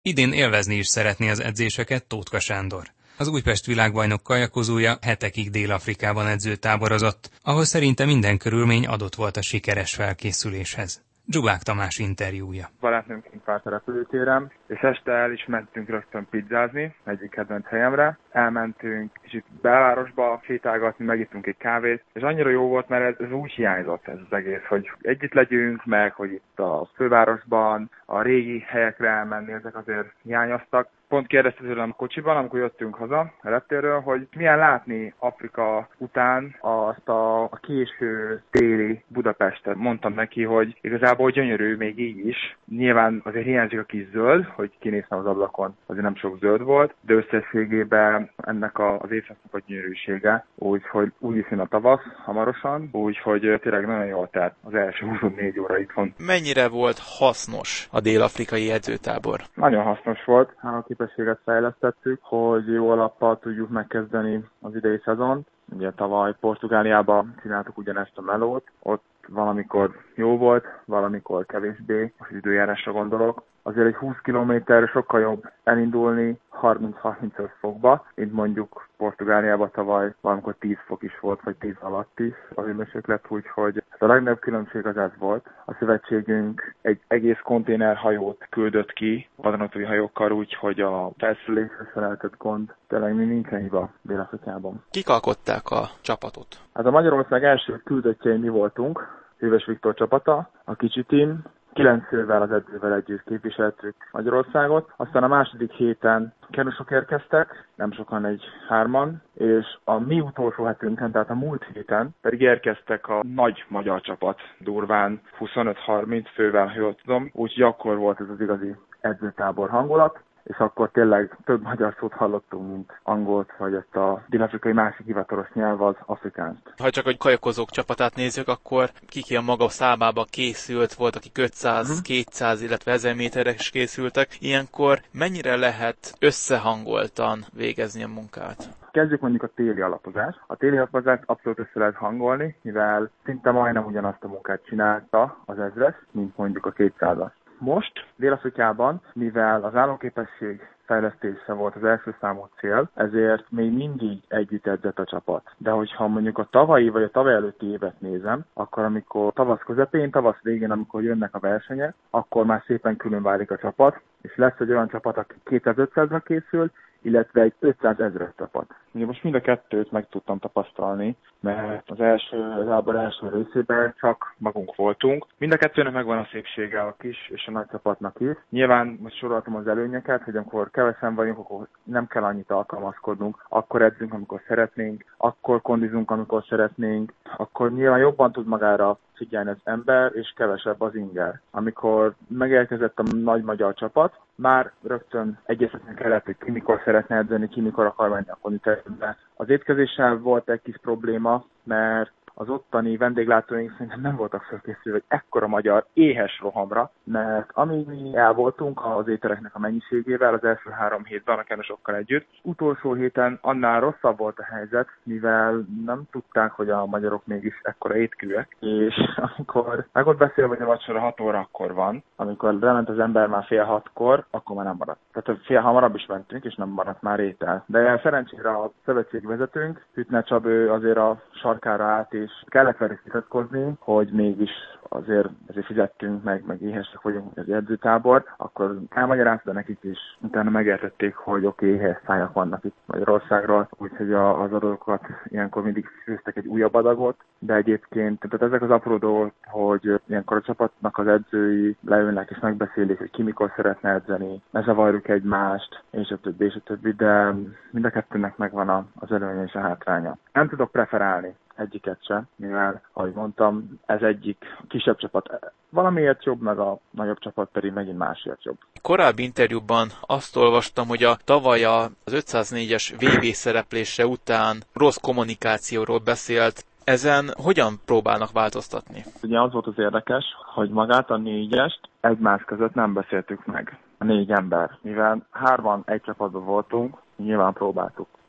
Idén élvezni is szeretné az edzéseket Tótka Sándor. Az Újpest világbajnok kajakozója hetekig Dél-Afrikában edzőtáborozott, ahol szerinte minden körülmény adott volt a sikeres felkészüléshez. Zsubák Tamás interjúja. Barátnőm kint várt a repülőtéren, és este el is mentünk rögtön pizzázni egyik kedvenc helyemre. Elmentünk kicsit belvárosba sétálgatni, megittünk egy kávét, és annyira jó volt, mert ez úgy hiányzott ez az egész, hogy együtt legyünk, meg hogy itt a fővárosban a régi helyekre elmenni, ezek azért hiányoztak. Pont kérdezte tőlem a kocsiban, amikor jöttünk haza a reptérről, hogy milyen látni Afrika után azt a késő téli Budapestet. Mondtam neki, hogy igazából gyönyörű még így is. Nyilván azért hiányzik a kis zöld, hogy kinéztem az ablakon, azért nem sok zöld volt, de összességében ennek az évszaknak a gyönyörűsége, úgyhogy úgy is jön a tavasz hamarosan, úgyhogy tényleg nagyon jól telt az első 24 óra itthon. Mennyire volt hasznos a dél-afrikai edzőtábor? Nagyon hasznos volt. A képességet fejlesztettük, hogy jó alappal tudjuk megkezdeni az idei szezont. Ugye tavaly Portugáliában csináltuk ugyanezt a melót, ott valamikor jó volt, valamikor kevésbé, most időjárásra gondolok. Azért egy 20 kilométer sokkal jobb elindulni 30-35 fokba, mint mondjuk Portugáliában tavaly valamikor 10 fok is volt, vagy 10 alatt is a hőmérséklet, úgyhogy a legnagyobb különbség az ez volt. A szövetségünk egy egész konténerhajót küldött ki vadonatúj hajókkal, úgyhogy a felszülésre feleltett gond tényleg nincsen hiba Dél-Afrikában. Kik alkották a csapatot? Hát a Magyarország első küldöttjei mi voltunk, Hűvös Viktor csapata, a kicsi tím, 9 fővel az edzővel együtt képviseltük Magyarországot. Aztán a második héten kenusok érkeztek, nem sokan, egy 3-an, és a mi utolsó hetünkön, tehát a múlt héten pedig érkeztek a nagy magyar csapat, durván 25-30 fővel, ha jól tudom. Úgyhogy akkor volt ez az igazi edzőtábor hangulat, és akkor tényleg több magyar szót hallottunk, mint angolt, vagy ezt a dél-afrikai másik hivatalos nyelv az afrikánt. Ha csak a kajakozók csapatát nézzük, akkor ki a maga számába készült, volt, aki 500, 200, illetve 1000 méterre is készültek. Ilyenkor mennyire lehet összehangoltan végezni a munkát? Kezdjük mondjuk a téli alapozást. A téli alapozást abszolút össze lehet hangolni, mivel szinte majdnem ugyanazt a munkát csinálta az ezres, mint mondjuk a 200-as. Most Dél-Afrikában, mivel az állóképesség fejlesztése volt az első számú cél, ezért még mindig együtt edzett a csapat. De hogyha mondjuk a tavalyi vagy a tavaly előtti évet nézem, akkor amikor tavasz közepén, tavasz végén, amikor jönnek a versenyek, akkor már szépen külön válik a csapat, és lesz egy olyan csapat, aki 2500-ra készül, illetve egy 500 000-es csapat. Ugye most mind a kettőt meg tudtam tapasztalni, mert az ábor első részében csak magunk voltunk. Mind a kettőnek megvan a szépsége, a kis és a nagy csapatnak is. Nyilván most soroltam az előnyeket, hogy amikor kevesen vagyunk, akkor nem kell annyit alkalmazkodnunk, akkor edzünk, amikor szeretnénk, akkor kondizunk, amikor szeretnénk, akkor nyilván jobban tud magára figyelni az ember, és kevesebb az inger. Amikor megérkezett a nagy magyar csapat, már rögtön egyeztetni kellett, hogy ki mikor szeretne edzeni, ki mikor akar menni a konditerembe. Az étkezéssel volt egy kis probléma, mert az ottani vendéglátóink szerintem nem voltak felkészülve egy ekkora magyar éhes rohamra, mert amíg mi el voltunk az ételeknek a mennyiségével az első 3 hétben a kenusokkal együtt, utolsó héten annál rosszabb volt a helyzet, mivel nem tudták, hogy a magyarok mégis ekkora étkűek, és amikor meg ott beszél, hogy a vacsora 6 órakor van, amikor lement az ember már fél 6-kor, akkor már nem maradt. Tehát fél hamarabb is mentünk, és nem maradt már étel. De szerencsére a szövetségvezetőnk, Hüttner Csabő azért a sarkára állt, és kellett velük vitatkozni, hogy mégis azért fizettünk meg éhesek vagyunk az edzőtábor, akkor elmagyarázta nekik is, utána megértették, hogy éhes szájak vannak itt Magyarországról, úgyhogy az adókat ilyenkor mindig főztek egy újabb adagot, de egyébként tehát ezek az apró dolgok, hogy ilyenkor a csapatnak az edzői leülnek és megbeszélik, hogy ki mikor szeretne edzeni, ne zavarjuk egymást, és a többi, de mind a kettőnek megvan az előnye és a hátránya. Nem tudok preferálni egyiket sem, mivel, ahogy mondtam, ez egyik kisebb csapat valamiért jobb, meg a nagyobb csapat pedig megint másért jobb. Korábbi interjúban azt olvastam, hogy a tavaly az 504-es VB szereplése után rossz kommunikációról beszélt. Ezen hogyan próbálnak változtatni? Ugye az volt az érdekes, hogy magát a 4-est egymás között nem beszéltük meg. A 4 ember. Mivel 3-an egy csapatban voltunk, nyilván próbáltuk.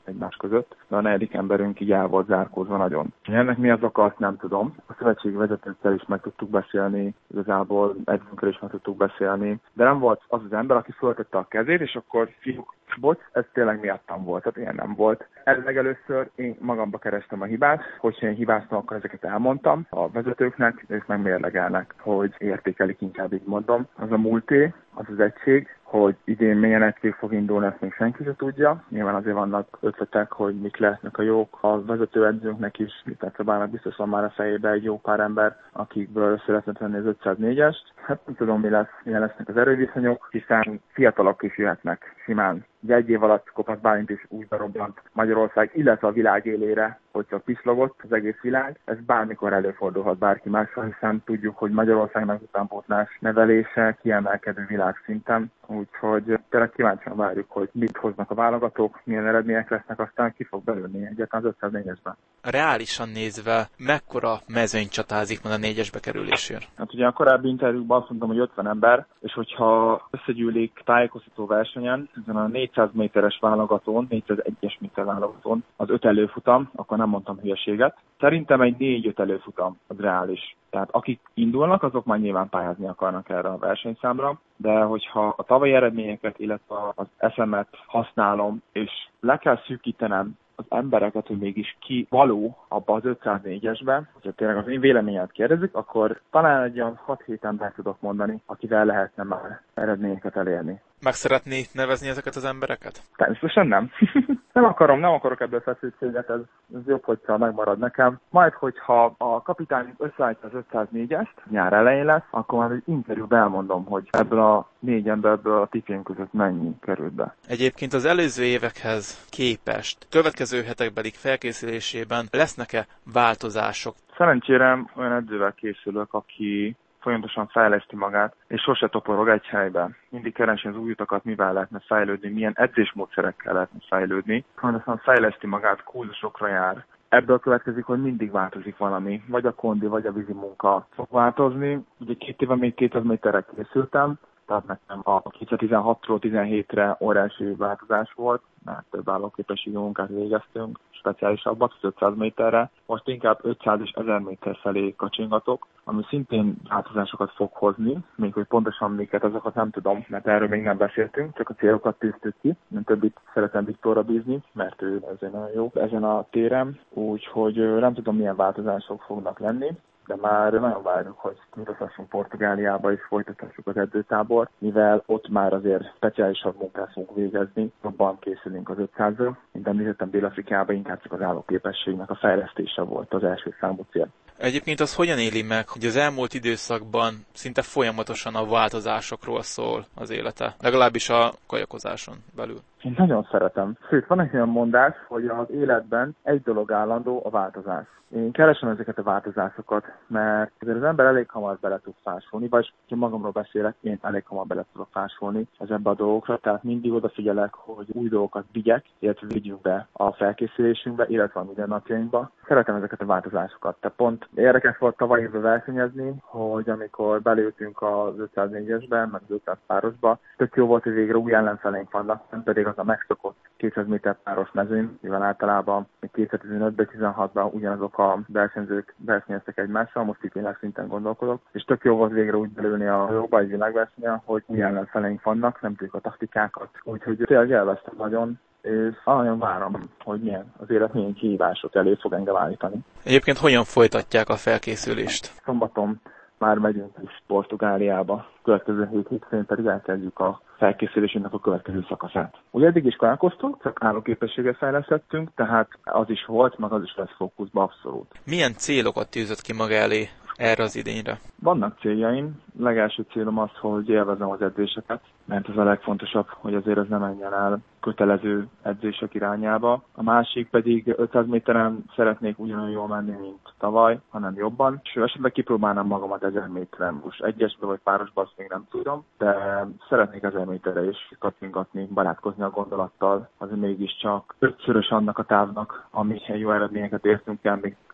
egymás között, de a 4. emberünk így el volt zárkózva nagyon. Ennek mi az oka, azt nem tudom. A szövetségi vezetőkkel is meg tudtuk beszélni, igazából edzőnkkel is meg tudtuk beszélni, de nem volt az az ember, aki föltette a kezét, és akkor fiúk, bocs, ez tényleg miattam volt, tehát ilyen nem volt. Először én magamba kerestem a hibát, hogyha én hibáztam, akkor ezeket elmondtam a vezetőknek, ők meg mérlegelnek, hogy értékelik, inkább így mondom. Az a múlté, az az egység, hogy idén milyen egység fog indulni, ezt még senki sem tudja. Nyilván azért vannak ötletek, hogy mik lehetnek a jók. A vezetőedzőnknek is, tehát Szabálynak biztos van már a fejében egy jó pár ember, akikből szeretne tenni az 504-est. Hát nem tudom, milyen lesznek az erőviszonyok, hiszen fiatalok is jöhetnek simán. Ugye 1 év alatt Kopasz Bálint is úgy berobbant Magyarország, illetve a világ élére, hogy csak pislogott az egész világ. Ez bármikor előfordulhat bárki mással, hiszen tudjuk, hogy Magyarországnak utánpótlás nevelése kiemelkedő világszinten. Úgyhogy tényleg kíváncsian várjuk, hogy mit hoznak a válogatók, milyen eredmények lesznek, aztán ki fog belőni egyáltalán az 504-esben. Reálisan nézve, mekkora mezőny csatázik majd a 4-esbe kerülésért? Hát ugye a korábbi interjúkban azt mondtam, hogy 50 ember, és hogyha összegyűlik tájékoztató versenyen, ezen a 400 méteres válogatón, 401-es méter válogatón az 5 előfutam, akkor nem mondtam hülyeséget. Szerintem egy 4-5 előfutam az reális. Tehát akik indulnak, azok már nyilván pályázni akarnak erre a versenyszámra, de hogyha a tavalyi eredményeket, illetve az eszemet használom, és le kell szűkítenem az embereket, hogy mégis ki való abba az 504-esben, hogyha tényleg az én véleményet kérdezik, akkor talán egy olyan 6-7 embert tudok mondani, akivel lehetne már eredményeket elérni. Meg szeretné nevezni ezeket az embereket? Természetesen nem. nem akarok ebből feszültséget, ez jobb, hogyha megmarad nekem. Majd, hogyha a kapitány összeállítja az 504-est, nyár elején lesz, akkor már egy interjúban elmondom, hogy ebből a 4 emberből a tipjén között mennyi került be. Egyébként az előző évekhez képest következő hetekbeli felkészülésében lesznek-e változások? Szerencsére olyan edzővel készülök, aki folyamatosan fejleszti magát, és sose toporog egy helyben. Mindig keresi az új utakat, mivel lehetne fejlődni, milyen edzésmódszerekkel lehetne fejlődni. Folyamatosan fejleszti magát, kurzusokra jár. Ebből következik, hogy mindig változik valami. Vagy a kondi, vagy a vízi munka fog változni. Ugye 2 éve még 200 méterre készültem, tehát nekem a 2016-ról 17-re óriási változás volt, mert több állóképességi munkát végeztünk, speciálisabbat, 500 méterre. Most inkább 500 és 1000 méter felé kacsingatok, ami szintén változásokat fog hozni, még hogy pontosan miket, azokat nem tudom, mert erről még nem beszéltünk, csak a célokat tűztük ki. Mint többit szeretem Viktorra bízni, mert ő azért nagyon jó ezen a téren, úgyhogy nem tudom, milyen változások fognak lenni. De már nagyon várjuk, hogy utazhassunk Portugáliába és folytathassuk az edzőtábort, mivel ott már azért speciálisabb munkát fogunk végezni, jobban készülünk az 500-ra. Mint említettem, Dél-Afrikában inkább csak az állóképességnek a fejlesztése volt az első számú cél. Egyébként az hogyan éli meg, hogy az elmúlt időszakban szinte folyamatosan a változásokról szól az élete, legalábbis a kajakozáson belül? Én nagyon szeretem. Sőt, van egy olyan mondás, hogy az életben egy dolog állandó, a változás. Én keresem ezeket a változásokat, mert azért az ember elég hamar bele tud fásulni, vagy ha magamról beszélek, én elég hamar bele tudok fásulni ebbe a dolgokra, tehát mindig odafigyelek, hogy új dolgokat vigyek, illetve vigyünk be a felkészülésünkbe, illetve a mindennapjainkba. Szeretem ezeket a változásokat. Tehát pont érdekes volt tavaly évben versenyezni, hogy amikor belültünk az 504-esbe, meg az 500 párosba, tök jó volt, hogy végre új ellenfeleink vannak, nem pedig az a megszokott 200 méter páros mezőn, mivel általában 2015-ben, 16-ban ugyanazok a versenyzők versenyeztek egymással, most itt világszinten gondolkodok, és tök jó volt végre úgy belülni a jóba egy világversenyen, hogy új ellenfeleink vannak, nem tudjuk a taktikákat, úgyhogy tényleg elvesztem nagyon, és nagyon várom, hogy az élet milyen kihívások elé fog engem állítani. Egyébként hogyan folytatják a felkészülést? Szombaton már megyünk is Portugáliába, következő hétfőn pedig elkezdjük a felkészülésünknek a következő szakaszát. Ugye eddig is kajakoztunk, csak állóképességet fejlesztettünk, tehát az is volt, meg az is lesz fókuszba abszolút. Milyen célokat tűzött ki maga elé erre az idényre? Vannak céljaim. Legelső célom az, hogy élvezem az edzéseket, mert ez a legfontosabb, hogy azért ez nem menjen el kötelező edzések irányába. A másik pedig 500 méteren szeretnék ugyanolyan jól menni, mint tavaly, hanem jobban. És esetleg kipróbálnám magamat 1000 méteren. Most egyesbe vagy párosba, azt még nem tudom, de szeretnék 1000 méterre is kacingatni, barátkozni a gondolattal. Azért mégiscsak 5-szörös annak a távnak, ami jó eredményeket értünk el még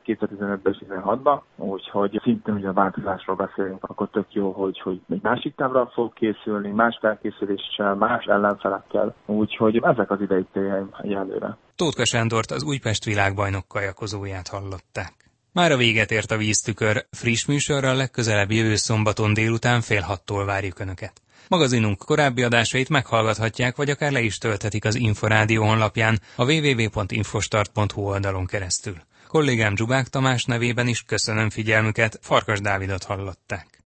2015-ben és 2016-ban, úgyhogy szintén ugye a változásról beszélünk, akkor tök jó, hogy egy másik távra fog készülni, más felkészüléssel, más ellenfelekkel, úgyhogy ezek az idei céljaim egyelőre. Tótka Sándort, az Újpest világbajnok kajakozóját hallották. Már a véget ért a Víztükör, friss műsorral legközelebb jövő szombaton délután 5:30-tól várjuk Önöket. Magazinunk korábbi adásait meghallgathatják, vagy akár le is tölthetik az Inforádió honlapján, a www.infostart.hu oldalon keresztül. Kollégám Zsubák Tamás nevében is köszönöm figyelmüket, Farkas Dávidot hallották.